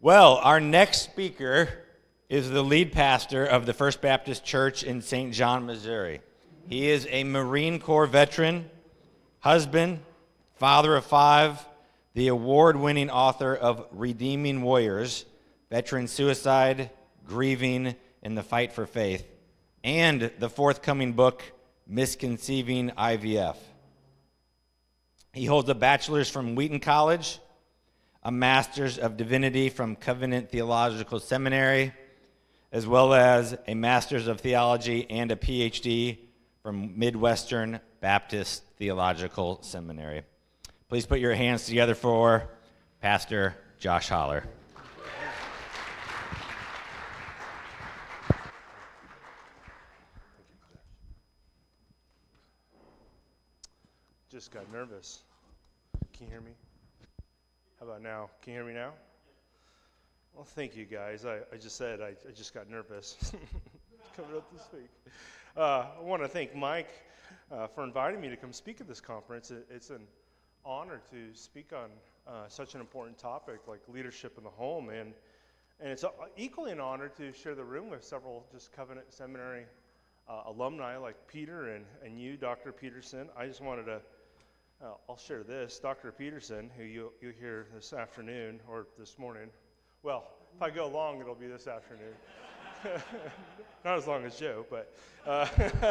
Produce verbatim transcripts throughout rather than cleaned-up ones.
Well, our next speaker is the lead pastor of the First Baptist Church in Saint John, Missouri. He is a Marine Corps veteran, husband, father of five, the award-winning author of Redeeming Warriors, Veteran Suicide, Grieving, and the Fight for Faith, and the forthcoming book, Misconceiving I V F. He holds a bachelor's from Wheaton College, a master's of divinity from Covenant Theological Seminary, as well as a master's of theology and a P H D from Midwestern Baptist Theological Seminary. Please put your hands together for Pastor Josh Holler. Just got nervous. Can you hear me? How about now? Can you hear me now? Well, thank you guys. I, I just said I, I just got nervous coming up this week. Uh, I want to thank Mike uh, for inviting me to come speak at this conference. It, it's an honor to speak on uh, such an important topic like leadership in the home, and and it's equally an honor to share the room with several just Covenant Seminary uh, alumni like Peter and, and you, Doctor Peterson. I just wanted to Uh, I'll share this. Doctor Peterson, who you you hear this afternoon or this morning. Well, if I go long, it'll be this afternoon. Not as long as Joe, but uh,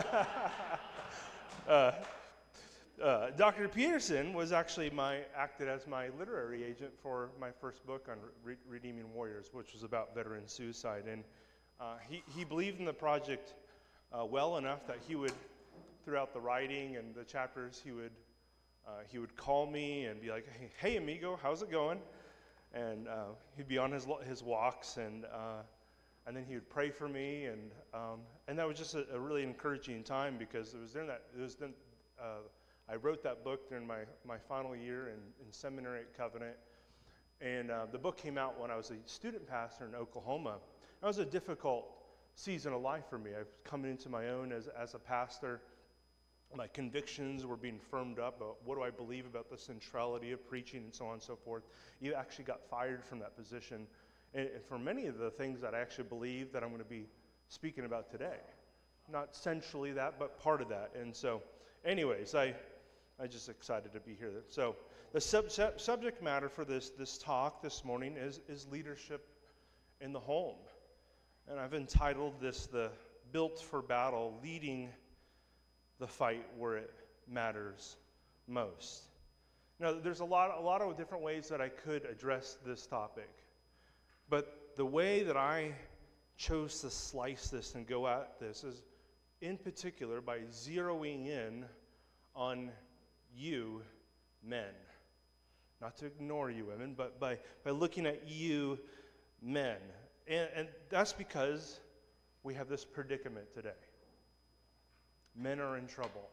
uh, uh, Doctor Peterson was actually my acted as my literary agent for my first book on Re- Redeeming Warriors, which was about veteran suicide, and uh, he he believed in the project uh, well enough that he would, throughout the writing and the chapters, he would. Uh, he would call me and be like, hey, hey amigo, how's it going? And uh, he'd be on his his walks, and uh, and then he would pray for me, and um, and that was just a, a really encouraging time, because it was during that it was then uh, I wrote that book during my, my final year in, in seminary at Covenant, and uh, the book came out when I was a student pastor in Oklahoma. That was a difficult season of life for me. I was coming into my own as as a pastor. My convictions were being firmed up. About what do I believe about the centrality of preaching and so on and so forth. You actually got fired from that position. And for many of the things that I actually believe that I'm going to be speaking about today. Not centrally that, but part of that. And so, anyways, I, I'm just excited to be here. So, the sub- sub- subject matter for this, this talk this morning is, is leadership in the home. And I've entitled this, the Built for Battle, Leading the Fight Where It Matters Most. Now, there's a lot, a lot of different ways that I could address this topic, but the way that I chose to slice this and go at this is, in particular, by zeroing in on you men. Not to ignore you women, but by, by looking at you men. And, and that's because we have this predicament today. Men are in trouble.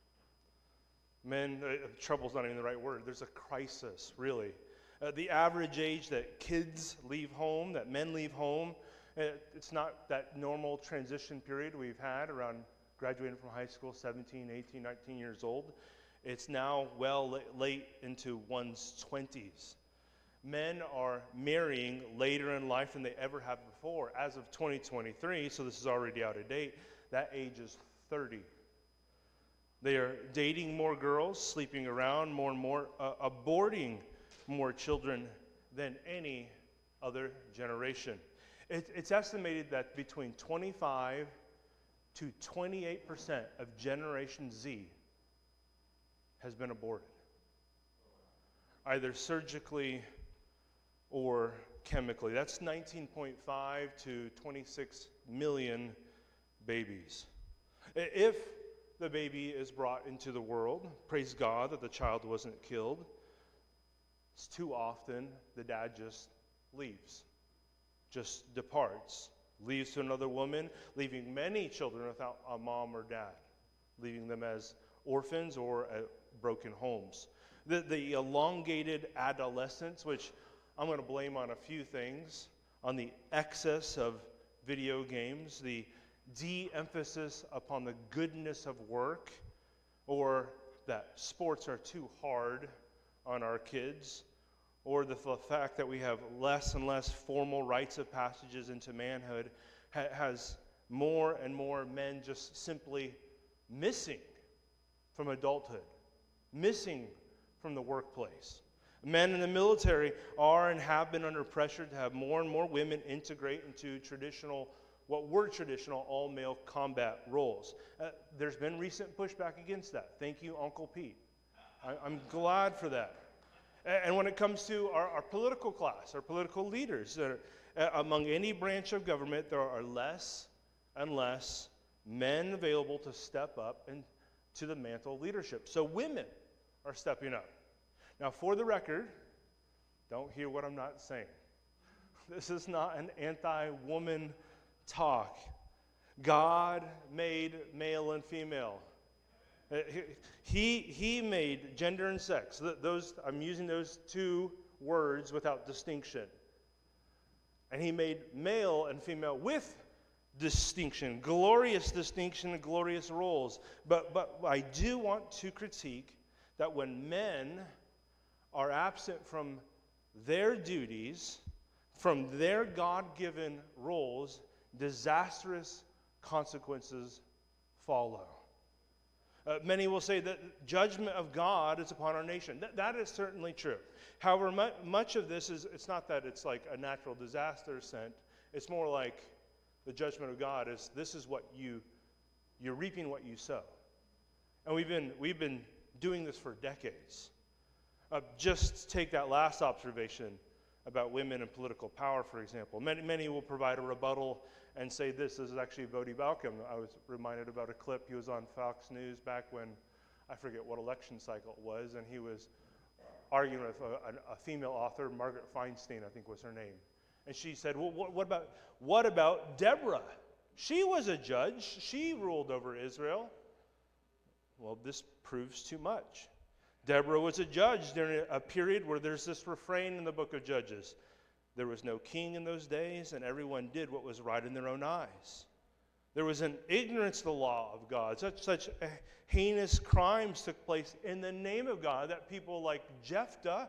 Men, uh, trouble's not even the right word. There's a crisis, really. Uh, the average age that kids leave home, that men leave home, uh, it's not that normal transition period we've had around graduating from high school, seventeen, eighteen, nineteen years old. It's now well la- late into one's twenties. Men are marrying later in life than they ever have before. As of twenty twenty-three, so this is already out of date, that age is thirty. They are dating more girls, sleeping around more and more, uh, aborting more children than any other generation. It, it's estimated that between twenty-five to twenty-eight percent of Generation Z has been aborted, either surgically or chemically. That's nineteen point five to twenty-six million babies. If the baby is brought into the world, praise God that the child wasn't killed, it's too often the dad just leaves, just departs, leaves to another woman, leaving many children without a mom or dad, leaving them as orphans or at broken homes. The, the elongated adolescence, which I'm going to blame on a few things, on the excess of video games, the de-emphasis upon the goodness of work, or that sports are too hard on our kids, or the f- fact that we have less and less formal rites of passages into manhood ha- has more and more men just simply missing from adulthood, missing from the workplace. Men in the military are and have been under pressure to have more and more women integrate into traditional, what were traditional all-male combat roles. Uh, there's been recent pushback against that. Thank you, Uncle Pete. I, I'm glad for that. And, and when it comes to our, our political class, our political leaders, that are, uh, among any branch of government, there are less and less men available to step up and to the mantle of leadership. So women are stepping up. Now, for the record, don't hear what I'm not saying. This is not an anti-woman talk. God made male and female. He, he made gender and sex. Those, I'm using those two words without distinction. And he made male and female with distinction, glorious distinction and glorious roles. But, but I do want to critique that when men are absent from their duties, from their God-given roles, disastrous consequences follow. Uh, many will say that judgment of God is upon our nation. Th- that is certainly true. However, mu- much of this is, it's not that it's like a natural disaster sent. It's more like the judgment of God is, this is what you, you're reaping what you sow. And we've been, we've been doing this for decades. Uh, just take that last observation about women and political power, for example. Many, many will provide a rebuttal and say this, this is actually Voddie Baucham. I was reminded about a clip. He was on Fox News back when, I forget what election cycle it was, and he was arguing with a, a, a female author, Margaret Feinstein, I think was her name. And she said, well, what, what about what about Deborah? She was a judge. She ruled over Israel. Well, this proves too much. Deborah was a judge during a period where there's this refrain in the book of Judges. There was no king in those days, and everyone did what was right in their own eyes. There was an ignorance of the law of God. Such, such heinous crimes took place in the name of God that people like Jephthah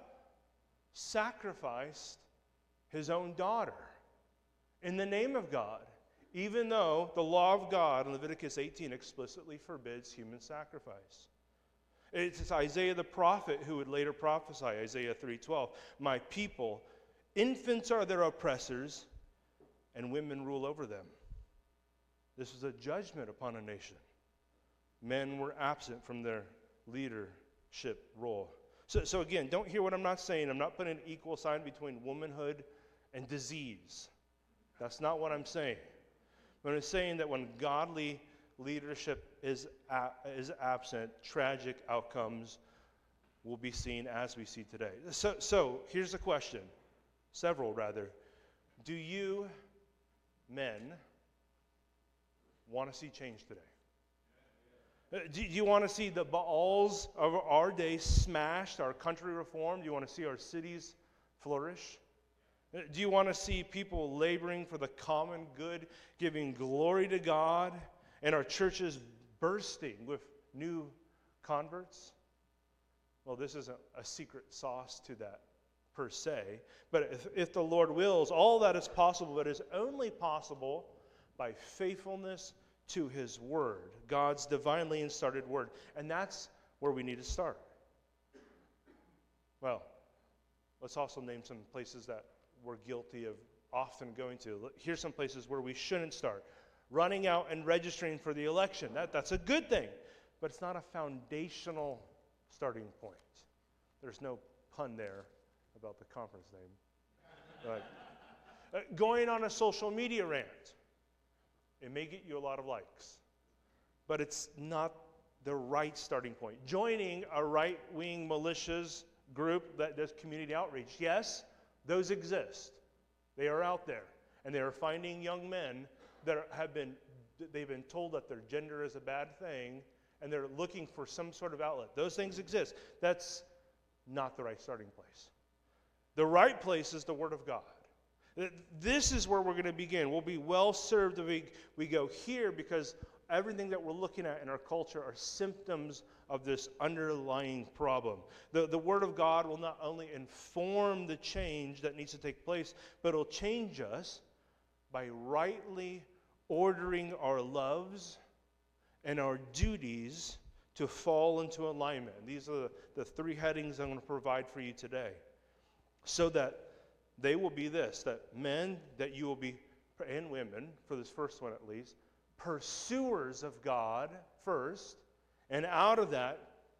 sacrificed his own daughter in the name of God, even though the law of God in Leviticus eighteen explicitly forbids human sacrifice. It's Isaiah the prophet who would later prophesy, Isaiah three twelve, my people, infants are their oppressors, and women rule over them. This was a judgment upon a nation. Men were absent from their leadership role. So, so again, don't hear what I'm not saying. I'm not putting an equal sign between womanhood and disease. That's not what I'm saying. But I'm saying that when godly leadership is a, is absent, tragic outcomes will be seen as we see today. So, so here's the question, several rather. Do you men want to see change today? Do you want to see the Baals of our day smashed, our country reformed? Do you want to see our cities flourish? Do you want to see people laboring for the common good, giving glory to God, and our churches bursting with new converts? Well, this isn't a secret sauce to that per se, but if, if the Lord wills, all that is possible, but is only possible by faithfulness to His Word, God's divinely started Word. And that's where we need to start. Well, let's also name some places that we're guilty of often going to. Here's some places where we shouldn't start. Running out and registering for the election. That, that's a good thing, but it's not a foundational starting point. There's no pun there about the conference name. Right. Uh, going on a social media rant. It may get you a lot of likes, but it's not the right starting point. Joining a right-wing militias group that does community outreach. Yes, those exist. They are out there, and they are finding young men that are, have been, they've been told that their gender is a bad thing, and they're looking for some sort of outlet. Those things exist. That's not the right starting place. The right place is the Word of God. This is where we're going to begin. We'll be well served if we, we go here, because everything that we're looking at in our culture are symptoms of this underlying problem. The, the Word of God will not only inform the change that needs to take place, but it'll change us by rightly ordering our loves and our duties to fall into alignment. And these are the, the three headings I'm going to provide for you today. So that they will be this, that men, that you will be, and women, for this first one at least, pursuers of God first, and out of that,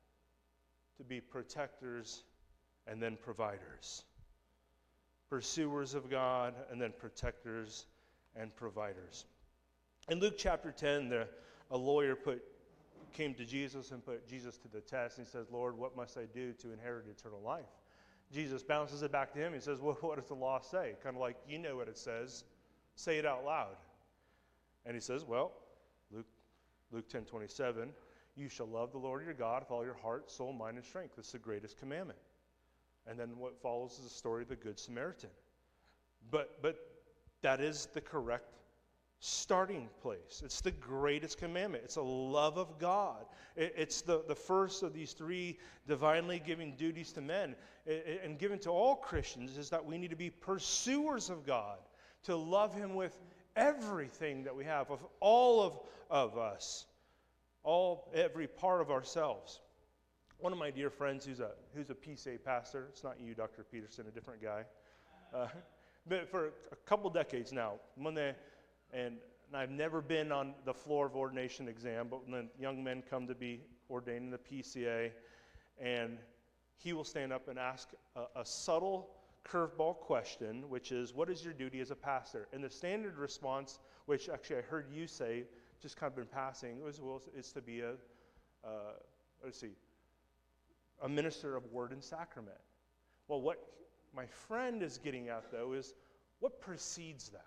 to be protectors and then providers. Pursuers of God and then protectors and providers. In Luke chapter ten, the, a lawyer put came to Jesus and put Jesus to the test. And he says, Lord, what must I do to inherit eternal life? Jesus bounces it back to him. He says, well, what does the law say? Kind of like, you know what it says. Say it out loud. And he says, well, Luke, Luke ten twenty-seven, you shall love the Lord your God with all your heart, soul, mind, and strength. This is the greatest commandment. And then what follows is the story of the Good Samaritan. But, but that is the correct starting place. It's the greatest commandment. It's a love of God. It, it's the, the first of these three divinely given duties to men it, it, and given to all Christians is that we need to be pursuers of God, to love Him with everything that we have, of all of, of us, all every part of ourselves. One of my dear friends who's a who's a P C A pastor, it's not you, Doctor Peterson, a different guy, uh, but for a couple decades now, when they And, and I've never been on the floor of ordination exam, but when young men come to be ordained in the P C A, and he will stand up and ask a, a subtle curveball question, which is, what is your duty as a pastor? And the standard response, which actually I heard you say, just kind of in passing, was, well, it's to be a, uh, let's see, a minister of word and sacrament. Well, what my friend is getting at, though, is what precedes that?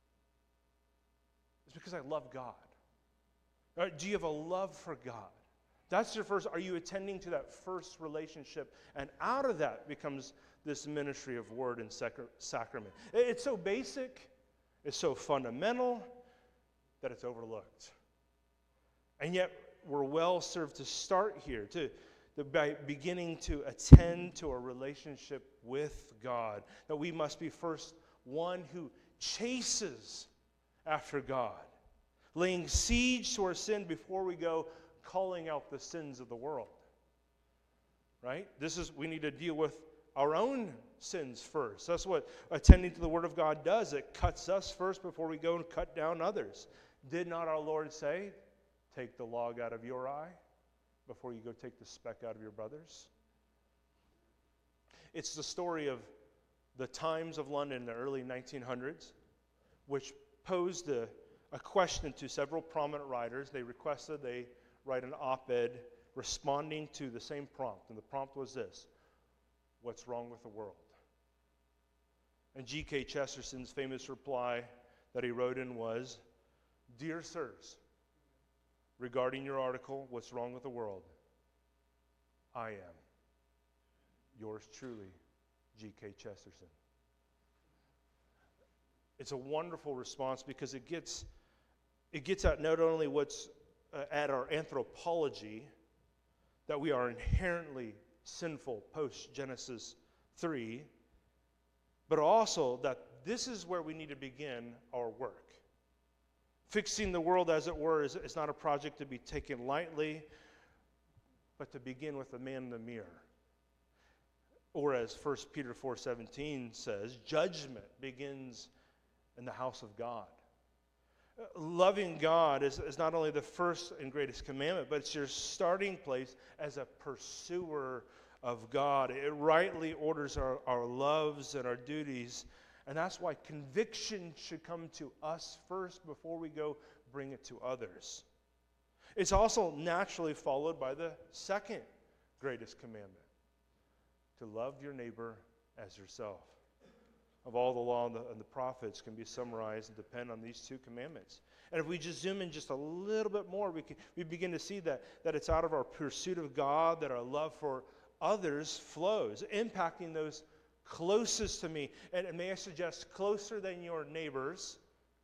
It's because I love God. Right? Do you have a love for God? That's your first. Are you attending to that first relationship? And out of that becomes this ministry of word and sacra- sacrament. It's so basic, it's so fundamental that it's overlooked. And yet we're well served to start here, to, to by beginning to attend to a relationship with God. That we must be first one who chases after God, laying siege to our sin before we go calling out the sins of the world. Right? This is, we need to deal with our own sins first. That's what attending to the Word of God does. It cuts us first before we go and cut down others. Did not our Lord say, take the log out of your eye before you go take the speck out of your brother's? It's the story of the Times of London in the early nineteen hundreds, which posed a, a question to several prominent writers. They requested they write an op-ed responding to the same prompt. And the prompt was this: what's wrong with the world? And G K Chesterson's famous reply that he wrote in was, Dear sirs, regarding your article, What's Wrong with the World? I am. Yours truly, G K Chesterton. It's a wonderful response because it gets it gets at not only what's uh, at our anthropology, that we are inherently sinful post-Genesis three, but also that this is where we need to begin our work. Fixing the world, as it were, is, is not a project to be taken lightly, but to begin with the man in the mirror. Or as First Peter four seventeen says, judgment begins in the house of God. Loving God is, is not only the first and greatest commandment, but it's your starting place as a pursuer of God. It rightly orders our, our loves and our duties, and that's why conviction should come to us first before we go bring it to others. It's also naturally followed by the second greatest commandment, to love your neighbor as yourself. Of all the law and the, and the prophets can be summarized and depend on these two commandments. And if we just zoom in just a little bit more, we can, we begin to see that, that it's out of our pursuit of God that our love for others flows, impacting those closest to me. And, and may I suggest closer than your neighbors,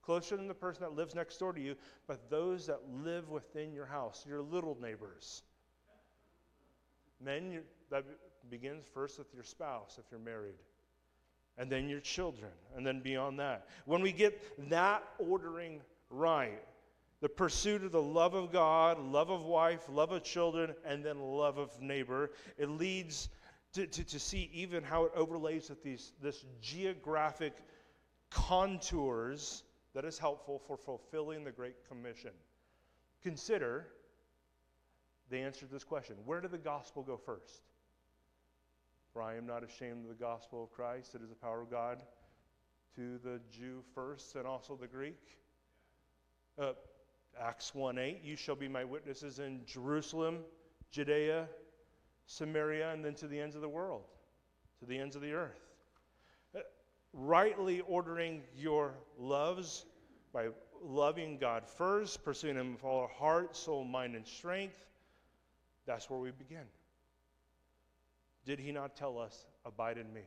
closer than the person that lives next door to you, but those that live within your house, your little neighbors. Men, you, that begins first with your spouse if you're married, and then your children, and then beyond that. When we get that ordering right, the pursuit of the love of God, love of wife, love of children, and then love of neighbor, it leads to, to, to see even how it overlays with these this geographic contours that is helpful for fulfilling the Great Commission. Consider the answer to this question. Where did the gospel go first? For I am not ashamed of the gospel of Christ. It is the power of God to the Jew first and also the Greek. Uh, Acts one eight, you shall be my witnesses in Jerusalem, Judea, Samaria, and then to the ends of the world, to the ends of the earth. Uh, rightly ordering your loves by loving God first, pursuing Him with all our heart, soul, mind, and strength. That's where we begin. Did He not tell us, abide in me?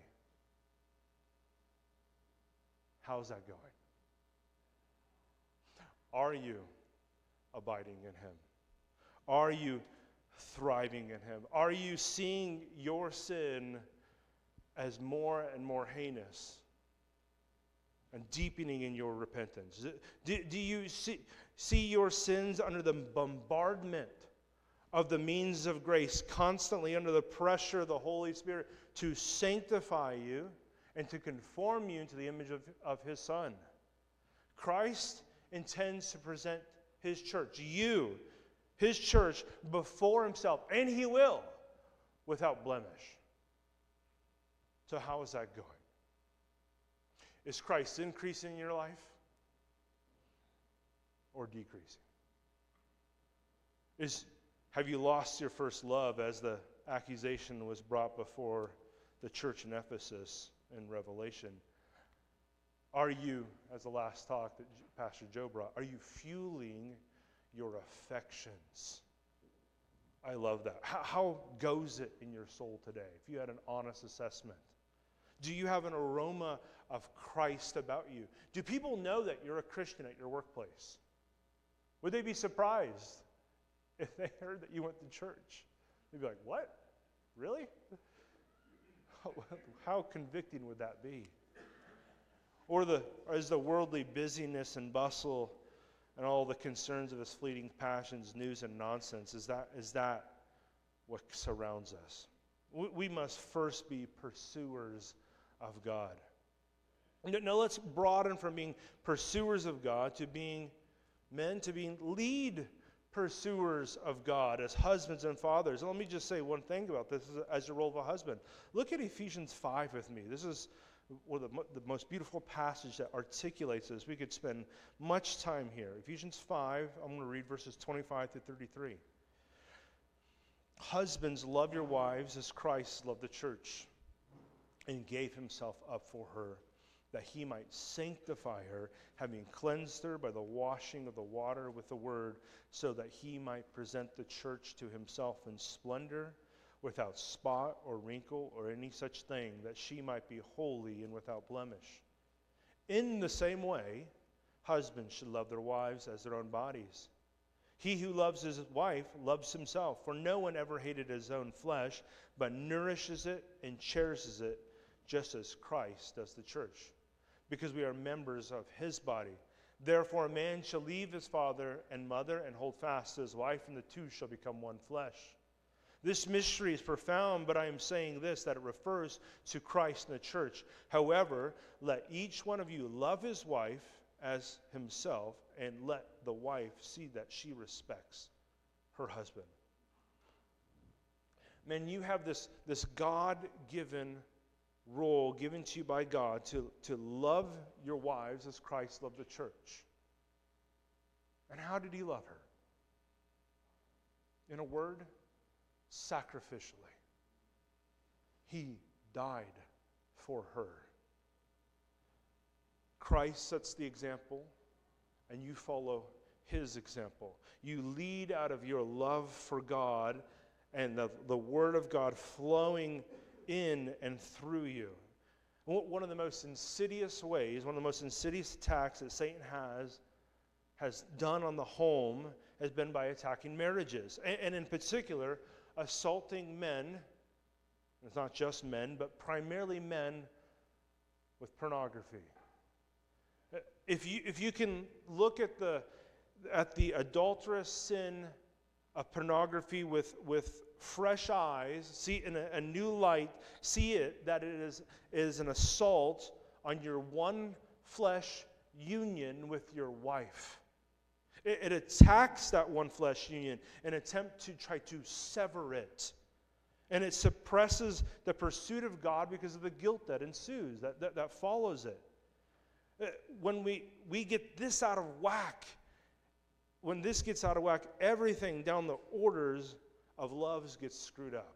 How's that going? Are you abiding in Him? Are you thriving in Him? Are you seeing your sin as more and more heinous and deepening in your repentance? Do, do you see, see your sins under the bombardment of the means of grace, constantly under the pressure of the Holy Spirit to sanctify you and to conform you into the image of, of His Son? Christ intends to present His church, you, His church, before Himself, and He will, without blemish. So how is that going? Is Christ increasing in your life or decreasing? Is Have you lost your first love, as the accusation was brought before the church in Ephesus in Revelation? Are you, as the last talk that Pastor Joe brought, are you fueling your affections? I love that. How, how goes it in your soul today? If you had an honest assessment. Do you have an aroma of Christ about you? Do people know that you're a Christian at your workplace? Would they be surprised if they heard that you went to church? They'd be like, what? Really? How, how convicting would that be? Or, the, or is the worldly busyness and bustle and all the concerns of its fleeting passions, news and nonsense, is that, is that what surrounds us? We, we must first be pursuers of God. Now let's broaden from being pursuers of God to being men, to being lead pursuers of God as husbands and fathers. And let me just say one thing about this as your role of a husband. Look at Ephesians five with me. This is one of the, the most beautiful passage that articulates this. We could spend much time here. Ephesians five, I'm going to read verses twenty-five to thirty-three. Husbands, love your wives as Christ loved the church and gave Himself up for her, that He might sanctify her, having cleansed her by the washing of the water with the word, so that He might present the church to Himself in splendor, without spot or wrinkle or any such thing, that she might be holy and without blemish. In the same way, husbands should love their wives as their own bodies. He who loves his wife loves himself, for no one ever hated his own flesh, but nourishes it and cherishes it, just as Christ does the church, because we are members of His body. Therefore a man shall leave his father and mother and hold fast to his wife, and the two shall become one flesh. This mystery is profound, but I am saying this, that it refers to Christ and the church. However, let each one of you love his wife as himself, and let the wife see that she respects her husband. Men, you have this, this God-given role given to you by God to, to love your wives as Christ loved the church. And how did He love her? In a word, sacrificially. He died for her. Christ sets the example, and you follow His example. You lead out of your love for God and the, the Word of God flowing in and through you. One of the most insidious ways, one of the most insidious attacks that Satan has, has done on the home has been by attacking marriages. And, and in particular, assaulting men, it's not just men, but primarily men with pornography. If you, if you can look at the, at the adulterous sin of pornography with, with fresh eyes, see it in a, a new light, see it that it is, is an assault on your one flesh union with your wife. It, it attacks that one flesh union in an attempt to try to sever it. And it suppresses the pursuit of God because of the guilt that ensues, that, that, that follows it. When we, we get this out of whack, when this gets out of whack, everything down the orders of loves gets screwed up.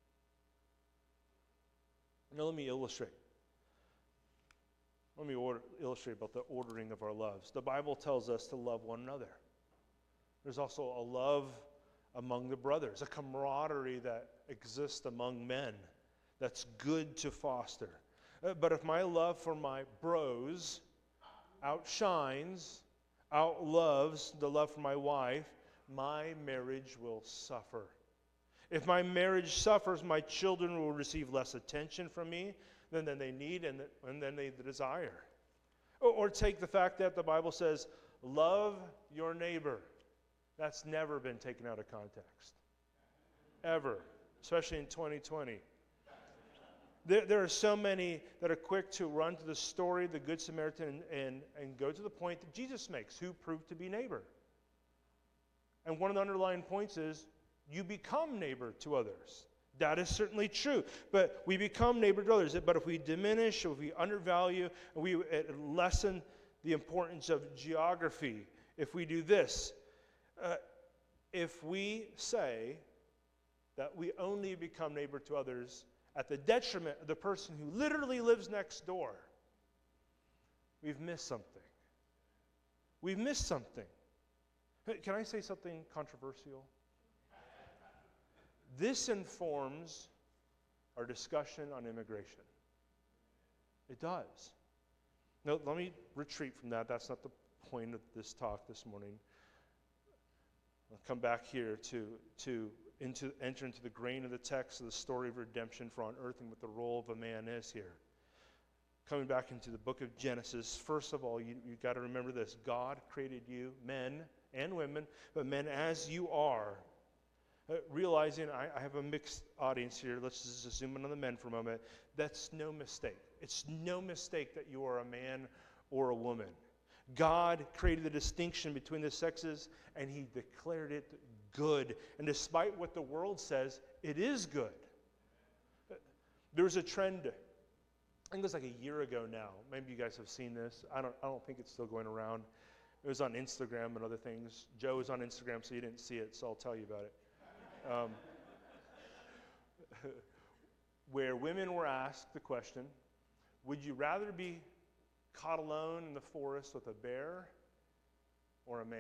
Now let me illustrate. Let me order, illustrate about the ordering of our loves. The Bible tells us to love one another. There's also a love among the brothers, a camaraderie that exists among men that's good to foster. Uh, but if my love for my bros outshines, outloves the love for my wife, my marriage will suffer. If my marriage suffers, my children will receive less attention from me than, than they need and, and than they desire. Or, or take the fact that the Bible says, love your neighbor. That's never been taken out of context. Ever. Especially in twenty twenty. There, there are so many that are quick to run to the story of the Good Samaritan and, and, and go to the point that Jesus makes, who proved to be neighbor. And one of the underlying points is, you become neighbor to others. That is certainly true. But we become neighbor to others. But if we diminish, if we undervalue, we lessen the importance of geography, if we do this, uh, if we say that we only become neighbor to others at the detriment of the person who literally lives next door, we've missed something. We've missed something. Can I say something controversial? This informs our discussion on immigration. It does. Now, let me retreat from that. That's not the point of this talk this morning. I'll come back here to, to into, enter into the grain of the text of the story of redemption for unearthing what the role of a man is here. Coming back into the book of Genesis, first of all, you, you've got to remember this. God created you, men and women, but men as you are. Uh, realizing I, I have a mixed audience here. Let's just zoom in on the men for a moment. That's no mistake. It's no mistake that you are a man or a woman. God created the distinction between the sexes, and he declared it good. And despite what the world says, it is good. Uh, there's a trend, I think it was like a year ago now. Maybe you guys have seen this. I don't, I don't think it's still going around. It was on Instagram and other things. Joe was on Instagram, so you didn't see it, so I'll tell you about it. Um, where women were asked the question, would you rather be caught alone in the forest with a bear or a man?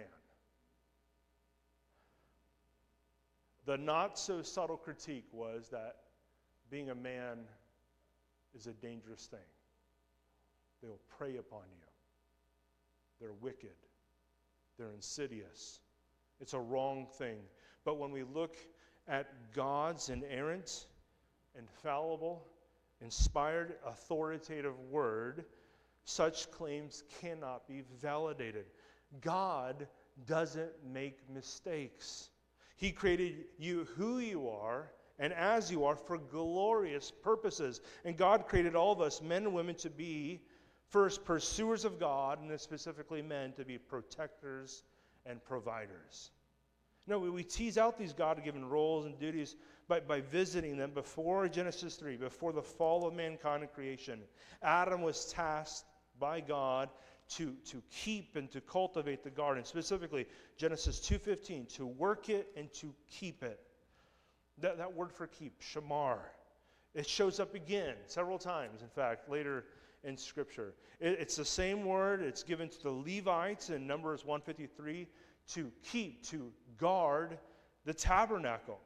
The not so subtle critique was that being a man is a dangerous thing. They will prey upon you. They're wicked. They're insidious. It's a wrong thing. But when we look at God's inerrant, infallible, inspired, authoritative word, such claims cannot be validated. God doesn't make mistakes. He created you who you are and as you are for glorious purposes. And God created all of us, men and women, to be first pursuers of God, and then specifically men to be protectors and providers. No, we, we tease out these God-given roles and duties by, by visiting them before Genesis three, before the fall of mankind and creation. Adam was tasked by God to, to keep and to cultivate the garden. Specifically, Genesis two fifteen, to work it and to keep it. That, that word for keep, shamar, it shows up again several times, in fact, later in Scripture. It, it's the same word. It's given to the Levites in Numbers one fifty-three to keep, to guard the tabernacle.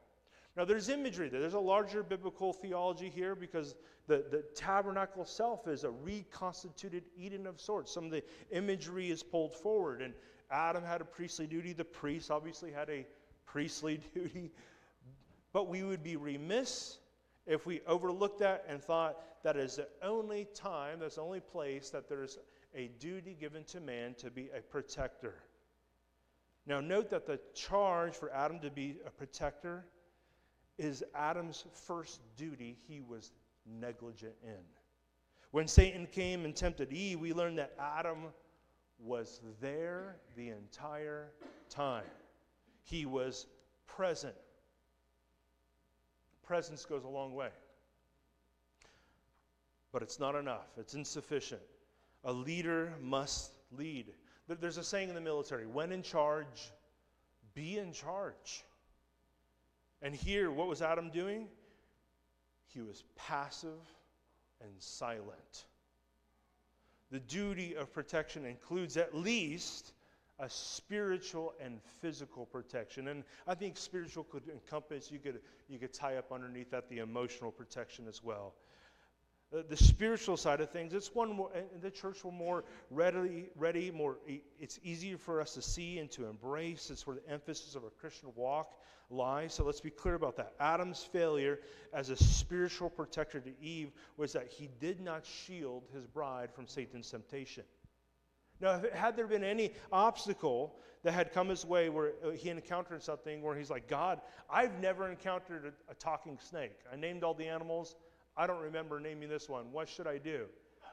Now, there's imagery there. There's a larger biblical theology here because the, the tabernacle itself is a reconstituted Eden of sorts. Some of the imagery is pulled forward, and Adam had a priestly duty. The priest obviously had a priestly duty. But we would be remiss if we overlooked that and thought that is the only time, that's the only place that there's a duty given to man to be a protector. Now, note that the charge for Adam to be a protector is Adam's first duty he was negligent in. When Satan came and tempted Eve, we learned that Adam was there the entire time. He was present. Presence goes a long way. But it's not enough. It's insufficient. A leader must lead. There's a saying in the military, when in charge, be in charge. And here, what was Adam doing? He was passive and silent. The duty of protection includes at least a spiritual and physical protection. And I think spiritual could encompass, you could, you could tie up underneath that the emotional protection as well. The, the spiritual side of things, it's one more, and the church will more readily, ready, more, it's easier for us to see and to embrace. It's where the emphasis of our Christian walk lies. So let's be clear about that. Adam's failure as a spiritual protector to Eve was that he did not shield his bride from Satan's temptation. Now, if it, had there been any obstacle that had come his way where he encountered something where he's like, God, I've never encountered a, a talking snake. I named all the animals. I don't remember naming this one. What should I do?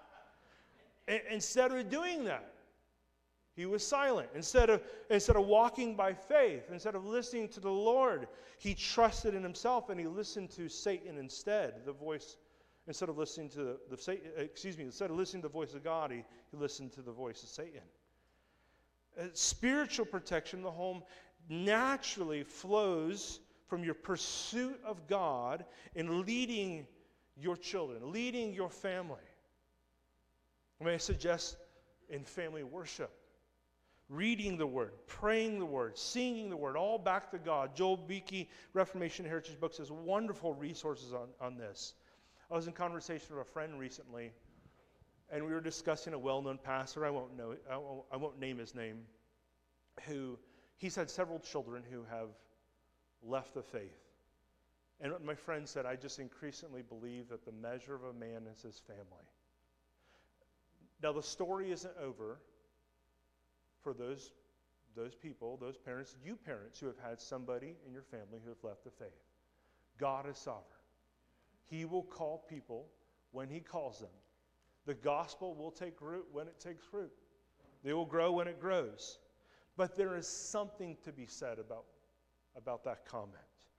I, instead of doing that, he was silent. Instead of, instead of walking by faith, instead of listening to the Lord, he trusted in himself and he listened to Satan instead, the voice. Instead of listening to the, the excuse me, instead of listening to the voice of God, he, he listened to the voice of Satan. Uh, spiritual protection in the home naturally flows from your pursuit of God in leading your children, leading your family. May I suggest in family worship, reading the Word, praying the Word, singing the Word, all back to God. Joel Beeke, Reformation Heritage Books, has wonderful resources on, on this. I was in conversation with a friend recently, and we were discussing a well-known pastor. I won't know. I won't, I won't name his name. Who he's had several children who have left the faith. And my friend said, I just increasingly believe that the measure of a man is his family. Now, the story isn't over for those, those people, those parents, you parents who have had somebody in your family who have left the faith. God is sovereign. He will call people when he calls them. The gospel will take root when it takes root. They will grow when it grows. But there is something to be said about, about that comment.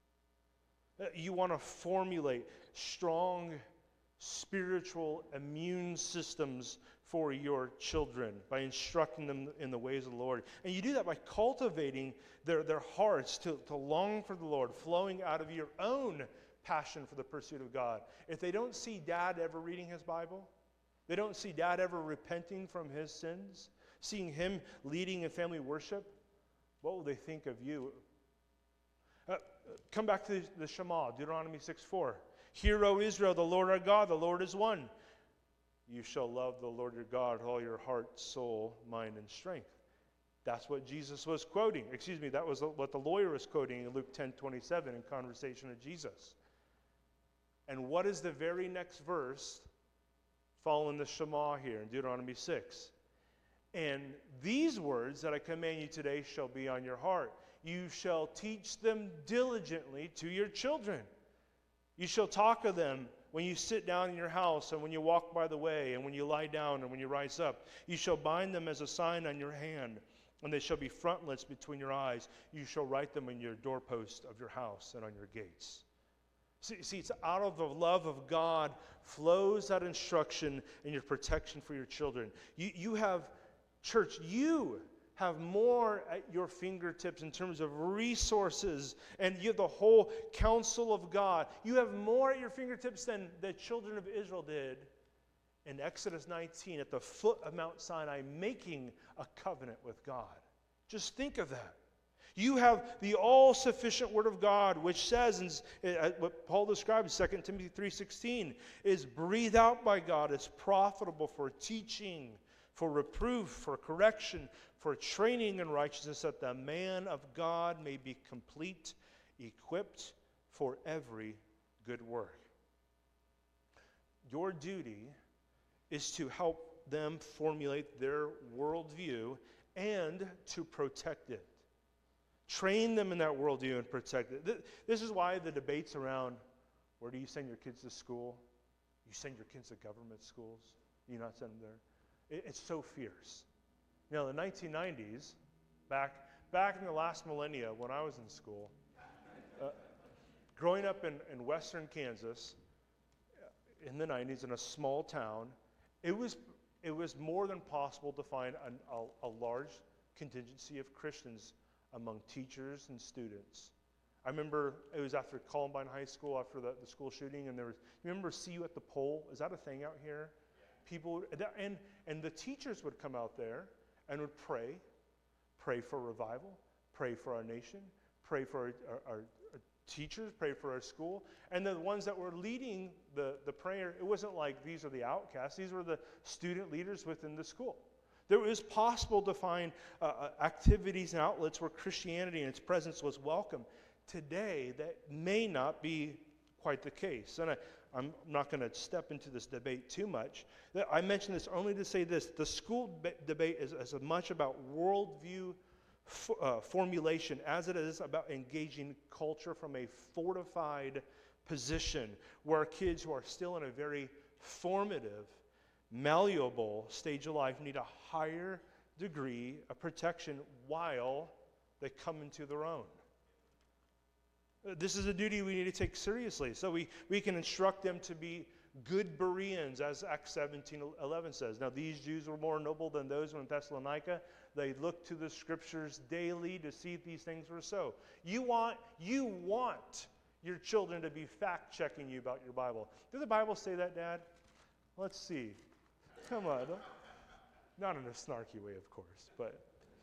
You want to formulate strong spiritual immune systems for your children by instructing them in the ways of the Lord. And you do that by cultivating their, their hearts to, to long for the Lord, flowing out of your own passion for the pursuit of God. If they don't see dad ever reading his Bible, they don't see dad ever repenting from his sins, seeing him leading in family worship, what will they think of you? Uh, come back to the, the Shema, Deuteronomy six four. Hear, O Israel, the Lord our God, the Lord is one. You shall love the Lord your God with all your heart, soul, mind, and strength. That's what Jesus was quoting. Excuse me, that was what the lawyer was quoting in Luke ten twenty-seven in conversation with Jesus. And what is the very next verse following the Shema here in Deuteronomy six? And these words that I command you today shall be on your heart. You shall teach them diligently to your children. You shall talk of them when you sit down in your house and when you walk by the way and when you lie down and when you rise up. You shall bind them as a sign on your hand, and they shall be frontlets between your eyes. You shall write them in your doorpost of your house and on your gates. See, see, it's out of the love of God flows that instruction and your protection for your children. You, you have, church, you have more at your fingertips in terms of resources, and you have the whole counsel of God. You have more at your fingertips than the children of Israel did in Exodus nineteen at the foot of Mount Sinai, making a covenant with God. Just think of that. You have the all-sufficient Word of God, which says, and uh, what Paul describes, Second Timothy three sixteen, is breathed out by God. It's profitable for teaching, for reproof, for correction, for training in righteousness, that the man of God may be complete, equipped for every good work. Your duty is to help them formulate their worldview and to protect it. Train them in that worldview and protect it. This is why the debates around, where do you send your kids to school? You send your kids to government schools? You not send them there? It's so fierce. You know, in the nineteen nineties, back, back in the last millennia when I was in school, uh, growing up in, in western Kansas in the nineties in a small town, it was, it was more than possible to find an, a, a large contingency of Christians among teachers and students. I remember it was after Columbine High School, after the, the school shooting, and there was, you remember See You at the Pole? Is that a thing out here? Yeah. People, and, and the teachers would come out there and would pray, pray for revival, pray for our nation, pray for our, our, our teachers, pray for our school, and the ones that were leading the, the prayer, it wasn't like these are the outcasts, these were the student leaders within the school. It was possible to find uh, activities and outlets where Christianity and its presence was welcome. Today, that may not be quite the case. And I, I'm not going to step into this debate too much. I mention this only to say this. The school be- debate is as much about worldview f- uh, formulation as it is about engaging culture from a fortified position where kids who are still in a very formative, malleable stage of life need a higher degree of protection while they come into their own. This is a duty we need to take seriously. So we, we can instruct them to be good Bereans, as Acts seventeen eleven says. Now these Jews were more noble than those in Thessalonica. They looked to the scriptures daily to see if these things were so. You want, you want your children to be fact-checking you about your Bible. Did the Bible say that, Dad? Let's see. Come on. Not in a snarky way, of course, but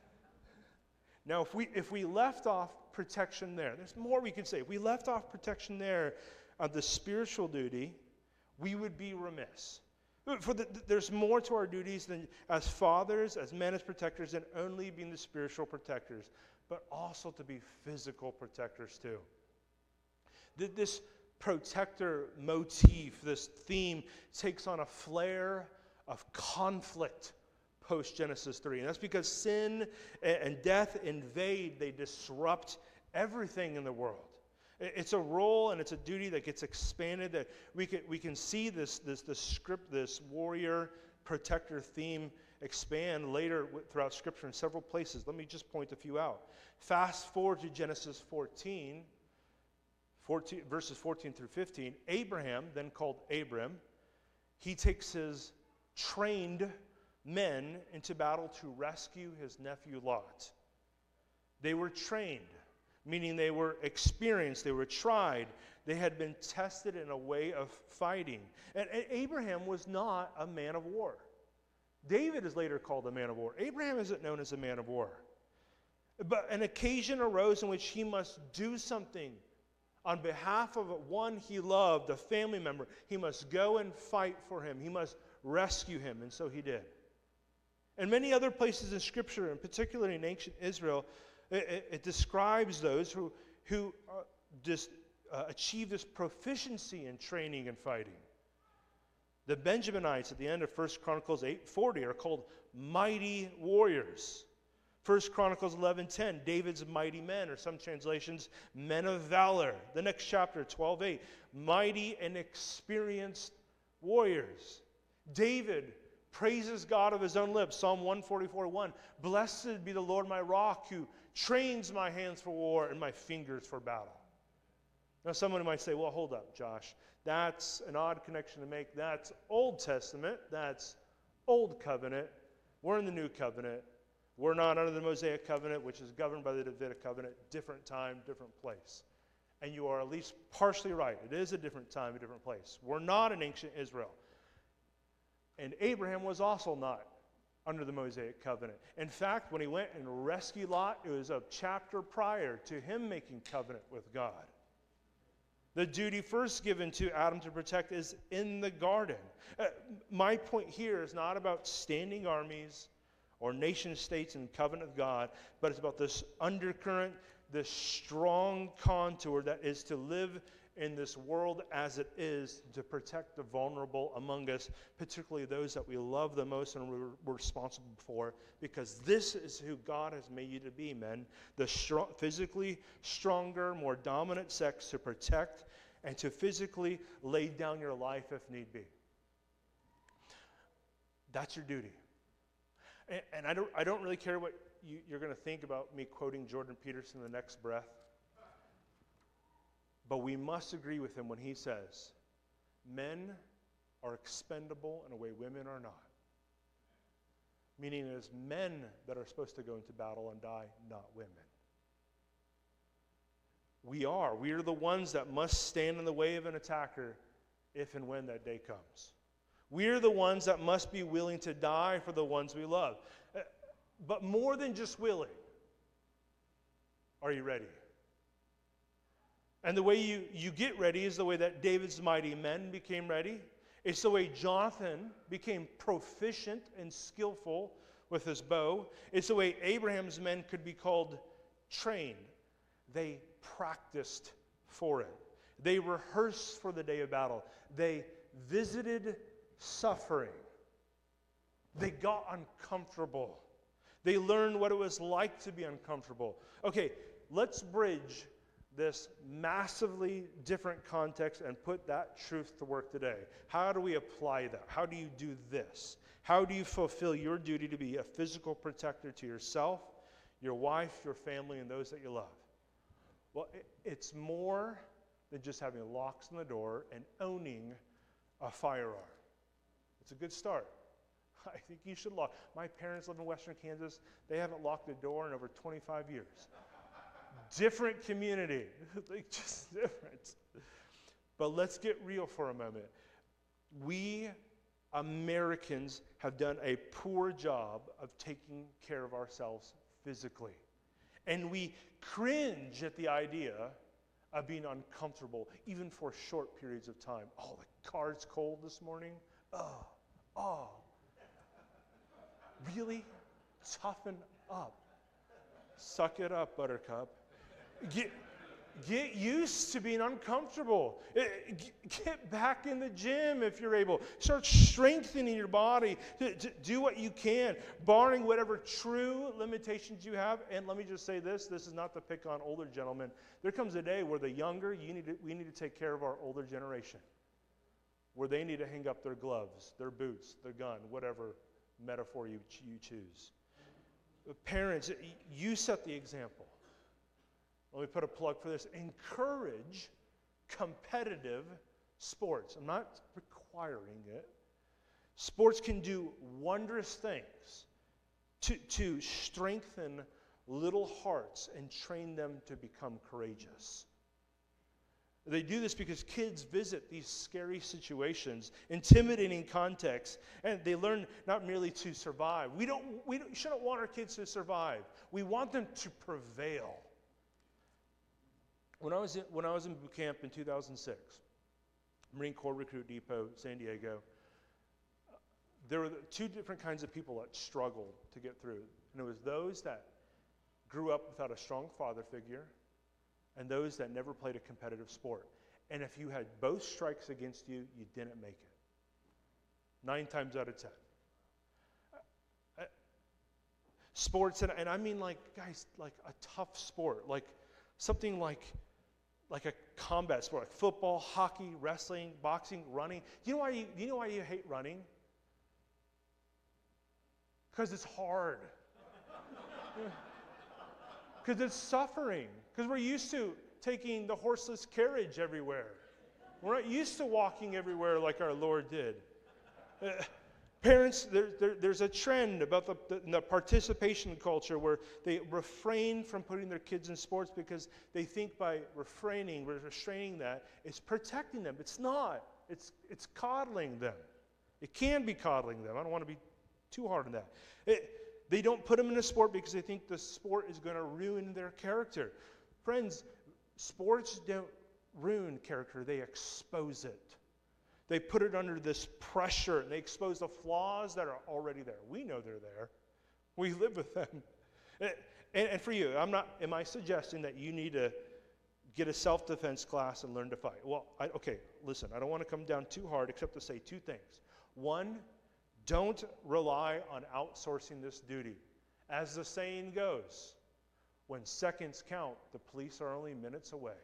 now if we if we left off protection there, there's more we could say. If we left off protection there of the spiritual duty, we would be remiss. For the, there's more to our duties than as fathers, as men, as protectors, than only being the spiritual protectors, but also to be physical protectors too. This protector motif, this theme, takes on a flare of conflict post-Genesis three. And that's because sin and death invade, they disrupt everything in the world. It's a role and it's a duty that gets expanded, that we can, we can see this, this, this script, this warrior protector theme expand later throughout Scripture in several places. Let me just point a few out. Fast forward to Genesis fourteen, fourteen verses fourteen through fifteen. Abraham, then called Abram, he takes his trained men into battle to rescue his nephew Lot. They were trained, meaning they were experienced, they were tried, they had been tested in a way of fighting. And, and Abraham was not a man of war. David is later called a man of war. Abraham isn't known as a man of war. But an occasion arose in which he must do something on behalf of one he loved, a family member. He must go and fight for him. He must rescue him, and so he did. And many other places in Scripture, and particularly in ancient Israel, it, it, it describes those who, who uh, just uh, achieve this proficiency in training and fighting. The Benjaminites at the end of First Chronicles eight forty are called mighty warriors. First Chronicles eleven ten, David's mighty men, or some translations, men of valor. The next chapter, twelve eight, mighty and experienced warriors. David praises God of his own lips. Psalm one forty-four one, blessed be the Lord my rock, who trains my hands for war and my fingers for battle. Now someone might say, well, hold up, Josh. That's an odd connection to make. That's Old Testament. That's Old Covenant. We're in the New Covenant. We're not under the Mosaic Covenant, which is governed by the Davidic Covenant. Different time, different place. And you are at least partially right. It is a different time, a different place. We're not in ancient Israel. And Abraham was also not under the Mosaic covenant. In fact, when he went and rescued Lot, it was a chapter prior to him making covenant with God. The duty first given to Adam to protect is in the garden. Uh, my point here is not about standing armies or nation states in covenant with God, but it's about this undercurrent, this strong contour that is to live in this world as it is, to protect the vulnerable among us, particularly those that we love the most and we're, we're responsible for, because this is who God has made you to be, men. The strong, physically stronger, more dominant sex to protect and to physically lay down your life if need be. That's your duty. And, and I don't, I don't really care what you, you're going to think about me quoting Jordan Peterson the next breath. But we must agree with him when he says, men are expendable in a way women are not. Meaning it is men that are supposed to go into battle and die, not women. We are. We are the ones that must stand in the way of an attacker if and when that day comes. We are the ones that must be willing to die for the ones we love. But more than just willing, are you ready? And the way you, you get ready is the way that David's mighty men became ready. It's the way Jonathan became proficient and skillful with his bow. It's the way Abraham's men could be called trained. They practiced for it. They rehearsed for the day of battle. They visited suffering. They got uncomfortable. They learned what it was like to be uncomfortable. Okay, let's bridge this massively different context and put that truth to work today. How do we apply that? How do you do this? How do you fulfill your duty to be a physical protector to yourself, your wife, your family, and those that you love? Well, it's more than just having locks on the door and owning a firearm. It's a good start. I think you should lock. My parents live in Western Kansas. They haven't locked the door in over twenty-five years. Different community, like just different. But let's get real for a moment. We Americans have done a poor job of taking care of ourselves physically. And we cringe at the idea of being uncomfortable, even for short periods of time. Oh, the car's cold this morning. Oh, oh. Really? Toughen up. Suck it up, Buttercup. Get, get used to being uncomfortable. Get back in the gym if you're able. Start strengthening your body. To, to do what you can, barring whatever true limitations you have. And let me just say this. This is not to pick on older gentlemen. There comes a day where the younger, you need to, we need to take care of our older generation. Where they need to hang up their gloves, their boots, their gun, whatever metaphor you, you choose. Parents, you set the example. Let me put a plug for this. Encourage competitive sports. I'm not requiring it. Sports can do wondrous things to, to strengthen little hearts and train them to become courageous. They do this because kids visit these scary situations, intimidating contexts, and they learn not merely to survive. We don't, we don't, shouldn't want our kids to survive. We want them to prevail. When I was in, when I was in boot camp in two thousand six, Marine Corps Recruit Depot, San Diego, there were two different kinds of people that struggled to get through. And it was those that grew up without a strong father figure and those that never played a competitive sport. And if you had both strikes against you, you didn't make it. Nine times out of ten. Uh, uh, sports, and, and I mean like, guys, like a tough sport, like something like like a combat sport, like football, hockey, wrestling, boxing, running. Do you know why you, do you know why you hate running? Because it's hard. Because it's suffering. Because we're used to taking the horseless carriage everywhere. We're not used to walking everywhere like our Lord did. Uh, Parents, there, there, there's a trend about the, the, the participation culture where they refrain from putting their kids in sports because they think by refraining, restraining that, it's protecting them. It's not. It's, it's coddling them. It can be coddling them. I don't want to be too hard on that. It, they don't put them in a sport because they think the sport is going to ruin their character. Friends, sports don't ruin character, they expose it. They put it under this pressure, and they expose the flaws that are already there. We know they're there. We live with them. And, and, and for you, I'm not, am I suggesting that you need to get a self-defense class and learn to fight? Well, I, okay, listen, I don't want to come down too hard except to say two things. One, don't rely on outsourcing this duty. As the saying goes, when seconds count, the police are only minutes away.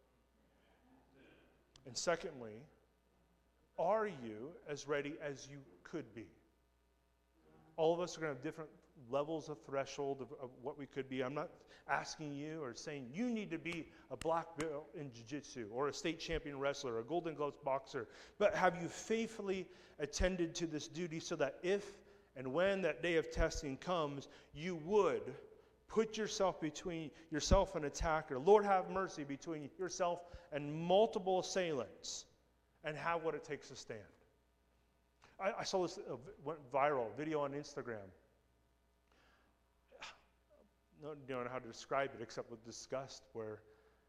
And secondly, are you as ready as you could be? All of us are going to have different levels of threshold of, of what we could be. I'm not asking you or saying you need to be a black belt in jiu-jitsu or a state champion wrestler or a Golden Gloves boxer, but have you faithfully attended to this duty so that if and when that day of testing comes, you would put yourself between yourself and attacker. Lord, have mercy between yourself and multiple assailants, and have what it takes to stand. I, I saw this uh, went viral video on Instagram. I don't know how to describe it except with disgust, where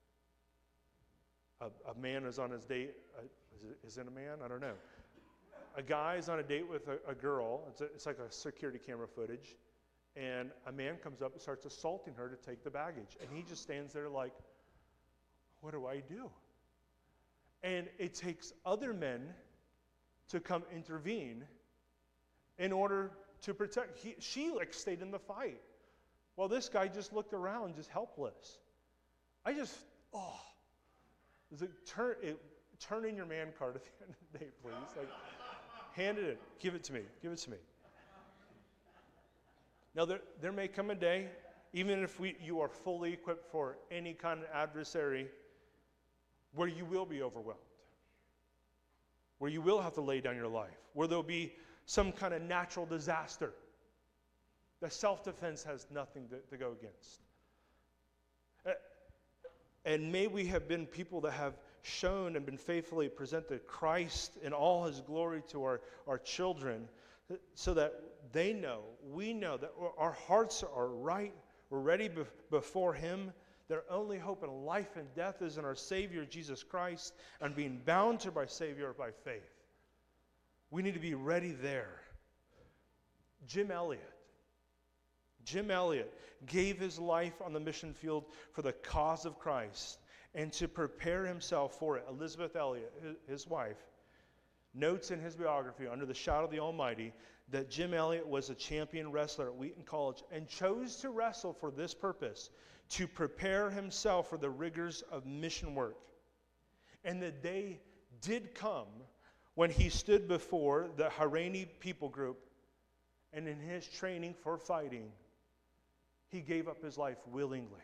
a, a man is on his date. Uh, is, it, is it a man? I don't know. A guy is on a date with a, a girl. It's, a, it's like a security camera footage. And a man comes up and starts assaulting her to take the baggage. And he just stands there like, what do I do? And it takes other men to come intervene in order to protect. He, she like stayed in the fight. Well, this guy just looked around, just helpless. I just, oh, is it turn, it, turn in your man card at the end of the day, please. Like, hand it in. Give it to me. Give it to me. Now, there, there may come a day, even if we, you are fully equipped for any kind of adversary, where you will be overwhelmed, where you will have to lay down your life, where there'll be some kind of natural disaster. The self-defense has nothing to, to go against. Uh, and may we have been people that have shown and been faithfully presented Christ in all his glory to our, our children, so that they know, we know that our hearts are right, we're ready be- before him. Their only hope in life and death is in our Savior, Jesus Christ, and being bound to our Savior by faith. We need to be ready there. Jim Elliot. Jim Elliot gave his life on the mission field for the cause of Christ and to prepare himself for it. Elizabeth Elliot, his wife, notes in his biography, Under the Shadow of the Almighty, that Jim Elliot was a champion wrestler at Wheaton College and chose to wrestle for this purpose, to prepare himself for the rigors of mission work. And the day did come when he stood before the Harani people group, and in his training for fighting, he gave up his life willingly.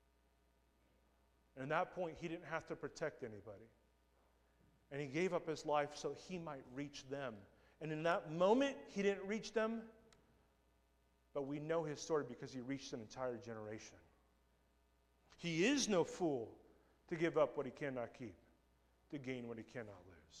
And at that point, he didn't have to protect anybody. And he gave up his life so he might reach them. And in that moment, he didn't reach them, but we know his story because he reached an entire generation. He is no fool to give up what he cannot keep, to gain what he cannot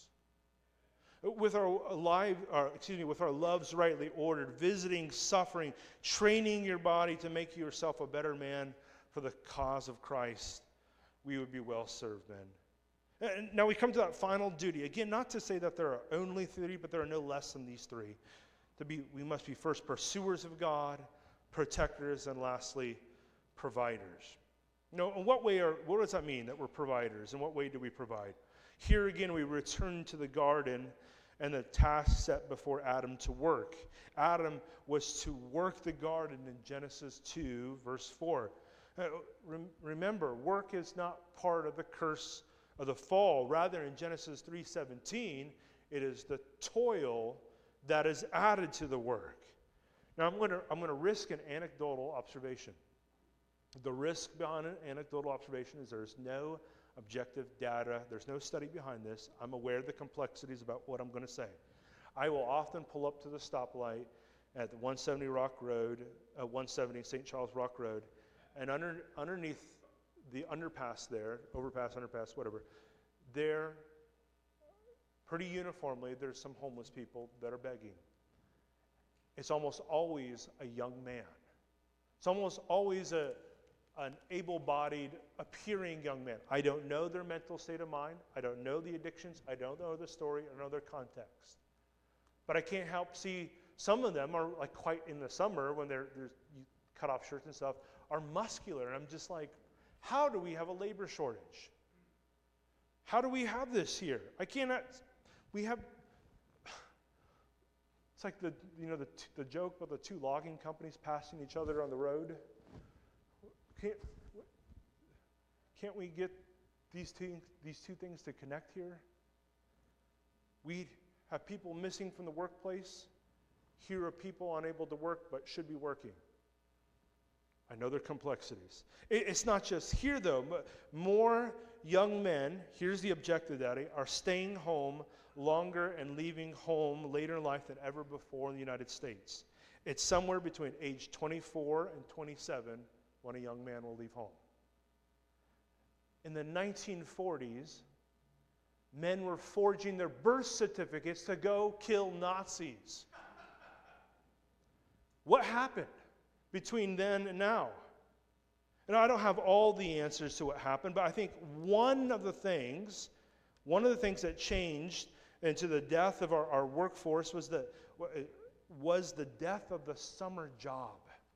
lose. With our life, or excuse me, with our loves rightly ordered, visiting, suffering, training your body to make yourself a better man for the cause of Christ, we would be well served then. And now we come to that final duty. Again, not to say that there are only three, but there are no less than these three. To be, we must be first pursuers of God, protectors, and lastly, providers. You know, in what way are, what does that mean that we're providers? In what way do we provide? Here again, we return to the garden and the task set before Adam to work. Adam was to work the garden in Genesis two, verse four. Uh, rem- remember, work is not part of the curse of the fall. Rather, in Genesis three seventeen, it is the toil that is added to the work. Now, I'm going to I'm going to risk an anecdotal observation. The risk behind an anecdotal observation is there's no objective data. There's no study behind this. I'm aware of the complexities about what I'm going to say. I will often pull up to the stoplight at the one seventy Rock Road, uh, one seventy Saint Charles Rock Road, and under, underneath the underpass there, overpass, underpass, whatever, there, pretty uniformly, there's some homeless people that are begging. it's almost always a young man. It's almost always a, an able-bodied, appearing young man. I don't know their mental state of mind. I don't know the addictions. I don't know the story. I don't know their context. But I can't help see some of them are like quite in the summer when they're, they're you cut off shirts and stuff, are muscular. And I'm just like, how do we have a labor shortage? How do we have this here? I cannot, we have, it's like the, you know, the, the joke about the two logging companies passing each other on the road. Can't, can't we get these two, these two things to connect here? We have people missing from the workplace. Here are people unable to work but should be working. I know there are complexities. It, it's not just here, though. More young men, here's the objective, Daddy, are staying home longer and leaving home later in life than ever before in the United States. It's somewhere between age twenty-four and twenty-seven when a young man will leave home. In the nineteen forties, men were forging their birth certificates to go kill Nazis. What happened between then and now? And I don't have all the answers to what happened, but I think one of the things, one of the things that changed into the death of our, our workforce was the, was the death of the summer job.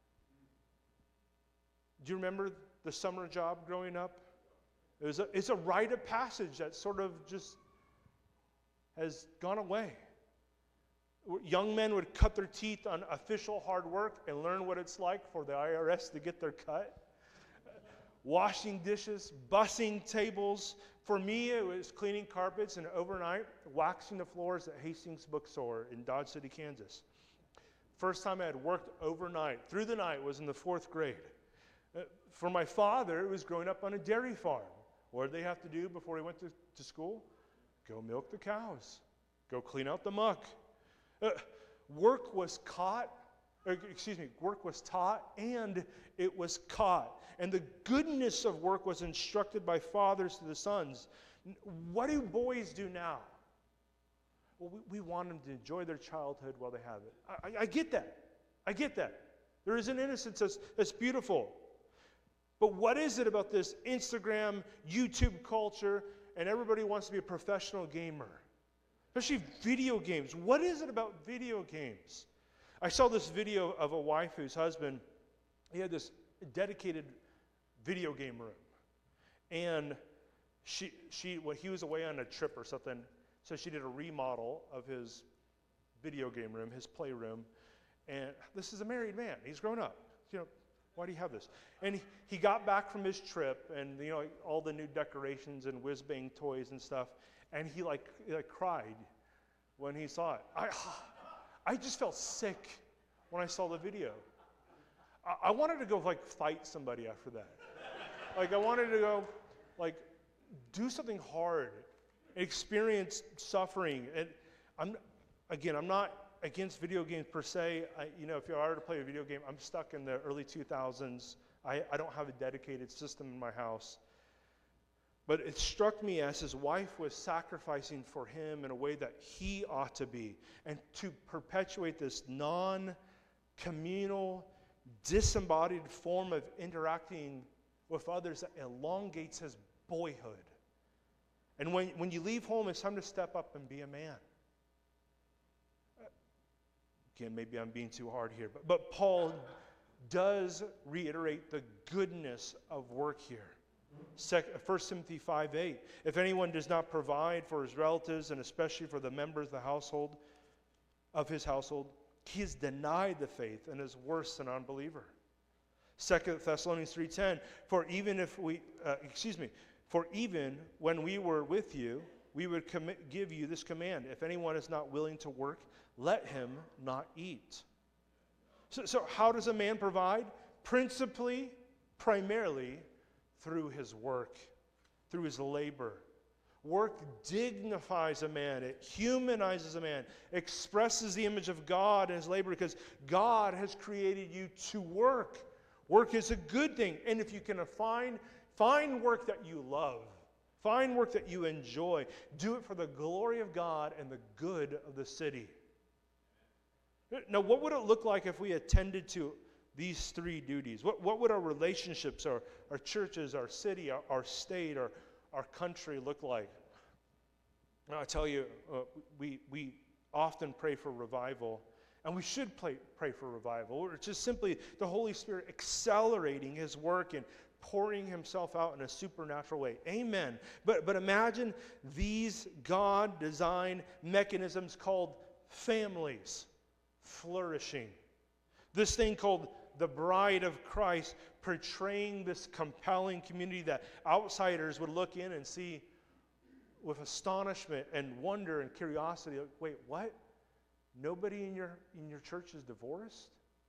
Do you remember the summer job growing up? It was a, it's a rite of passage that sort of just has gone away. Young men would cut their teeth on official hard work and learn what it's like for the I R S to get their cut. Washing dishes, bussing tables. For me, it was cleaning carpets and overnight waxing the floors at Hastings Bookstore in Dodge City, Kansas. First time I had worked overnight, through the night, was in the fourth grade. Uh, for my father, it was growing up on a dairy farm. What did they have to do before he went to, to school? Go milk the cows. Go clean out the muck. Uh, work was caught, or, excuse me, work was taught and it was caught. And the goodness of work was instructed by fathers to the sons. What do boys do now? Well, we, we want them to enjoy their childhood while they have it. I, I, I get that. I get that. There is an innocence that's, that's beautiful. But what is it about this Instagram, YouTube culture, and everybody wants to be a professional gamer? Especially video games. What is it about video games? I saw this video of a wife whose husband, he had this dedicated video game room. And she, she, well, he was away on a trip or something, so she did a remodel of his video game room, his playroom. And this is a married man. He's grown up. You know, why do you have this? And he, he got back from his trip, and you know, all the new decorations and whiz-bang toys and stuff. And he like, he like cried when he saw it. I, I just felt sick when I saw the video. I, I wanted to go like fight somebody after that. Like I wanted to go like do something hard, experience suffering. And I'm again, I'm not against video games per se. I, you know, if you are to play a video game, I'm stuck in the early two thousands. I, I don't have a dedicated system in my house. But it struck me as his wife was sacrificing for him in a way that he ought to be. And to perpetuate this non-communal, disembodied form of interacting with others that elongates his boyhood. And when, when you leave home, it's time to step up and be a man. Again, maybe I'm being too hard here. But, but Paul does reiterate the goodness of work here. First Timothy five eight. If anyone does not provide for his relatives and especially for the members of the household of his household, he has denied the faith and is worse than an unbeliever. Second Thessalonians three ten. For even if we, uh, excuse me, for even when we were with you, we would commit, give you this command: if anyone is not willing to work, let him not eat. So, so how does a man provide? Principally, primarily, through his work, through his labor. Work dignifies a man. It humanizes a man. Expresses the image of God in his labor because God has created you to work. Work is a good thing. And if you can find, find work that you love, find work that you enjoy, do it for the glory of God and the good of the city. Now, what would it look like if we attended to these three duties? What, what would our relationships, our, our churches, our city, our, our state, our, our country look like? Now, I tell you, uh, we, we often pray for revival, and we should pray, pray for revival. It's just simply the Holy Spirit accelerating His work and pouring Himself out in a supernatural way. Amen. But, but imagine these God-designed mechanisms called families flourishing. This thing called the bride of Christ portraying this compelling community that outsiders would look in and see with astonishment and wonder and curiosity. Like, wait, what? Nobody in your in your church is divorced?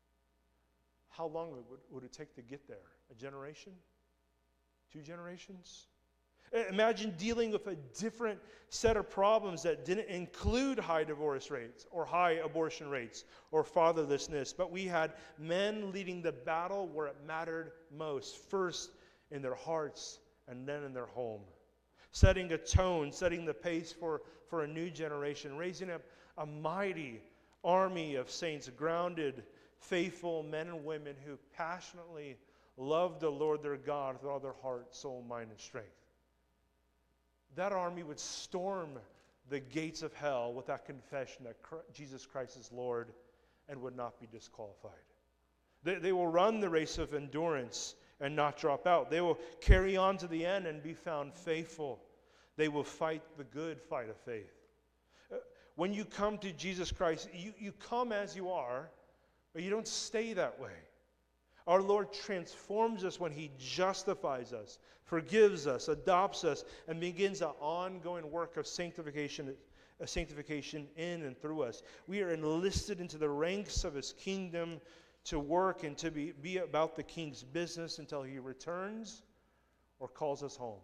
How long would, would it take to get there? A generation? Two generations? Imagine dealing with a different set of problems that didn't include high divorce rates or high abortion rates or fatherlessness, but we had men leading the battle where it mattered most, first in their hearts and then in their home. Setting a tone, setting the pace for, for a new generation, raising up a mighty army of saints, grounded, faithful men and women who passionately love the Lord their God with all their heart, soul, mind, and strength. That army would storm the gates of hell with that confession that Jesus Christ is Lord and would not be disqualified. They, they will run the race of endurance and not drop out. They will carry on to the end and be found faithful. They will fight the good fight of faith. When you come to Jesus Christ, you, you come as you are, but you don't stay that way. Our Lord transforms us when He justifies us, forgives us, adopts us, and begins an ongoing work of sanctification, a sanctification in and through us. We are enlisted into the ranks of His kingdom to work and to be, be about the King's business until He returns or calls us home.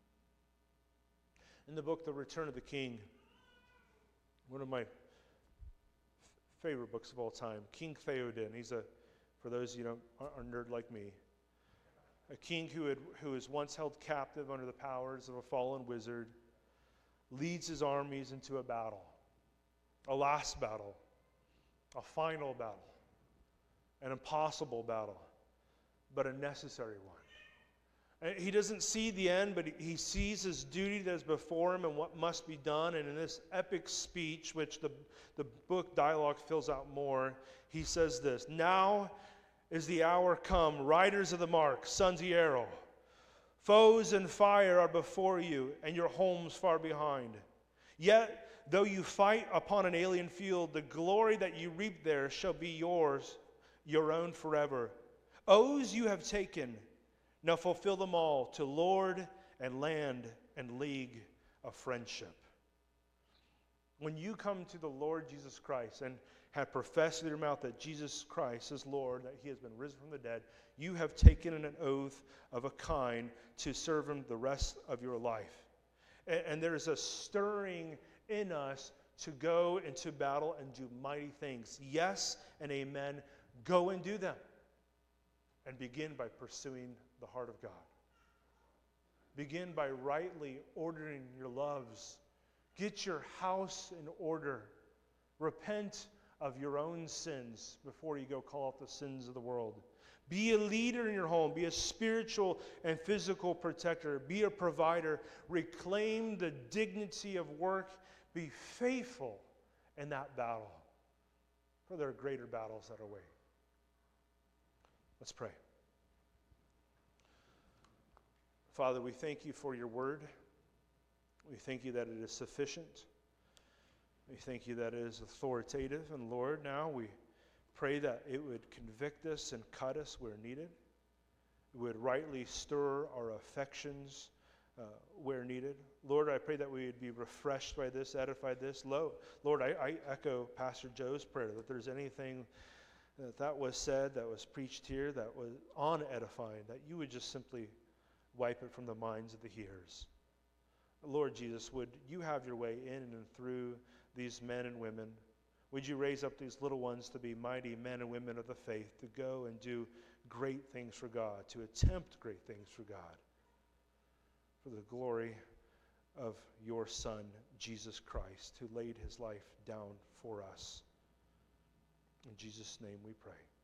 In the book, The Return of the King, one of my f- favorite books of all time, King Theoden, he's a For those you know are, are nerd like me, a king who had who was once held captive under the powers of a fallen wizard, leads his armies into a battle, a last battle, a final battle, an impossible battle, but a necessary one. And he doesn't see the end, but he, he sees his duty that is before him and what must be done. And in this epic speech, which the, the book dialogue fills out more, he says this: "Now is the hour come, riders of the mark, sons of Yarrow. Foes and fire are before you, and your homes far behind. Yet, though you fight upon an alien field, the glory that you reap there shall be yours, your own forever. Oaths you have taken, now fulfill them all to Lord and land and league of friendship." When you come to the Lord Jesus Christ and have professed with your mouth that Jesus Christ is Lord, that He has been risen from the dead, you have taken an oath of a kind to serve Him the rest of your life. And, and there is a stirring in us to go into battle and do mighty things. Yes and amen. Go and do them. And begin by pursuing the heart of God. Begin by rightly ordering your loves. Get your house in order. Repent of your own sins before you go call out the sins of the world. Be a leader in your home. Be a spiritual and physical protector. Be a provider. Reclaim the dignity of work. Be faithful in that battle. For there are greater battles that await. Let's pray. Father, we thank you for your word. We thank you that it is sufficient. We thank you that it is authoritative. And Lord, now we pray that it would convict us and cut us where needed. It would rightly stir our affections uh, where needed. Lord, I pray that we would be refreshed by this, edified this. Lo, Lord, I, I echo Pastor Joe's prayer that there's anything that, that was said, that was preached here, that was unedifying, that you would just simply wipe it from the minds of the hearers. Lord Jesus, would you have your way in and through these men and women? Would you raise up these little ones to be mighty men and women of the faith, to go and do great things for God, to attempt great things for God, for the glory of your Son, Jesus Christ, who laid his life down for us. In Jesus' name we pray.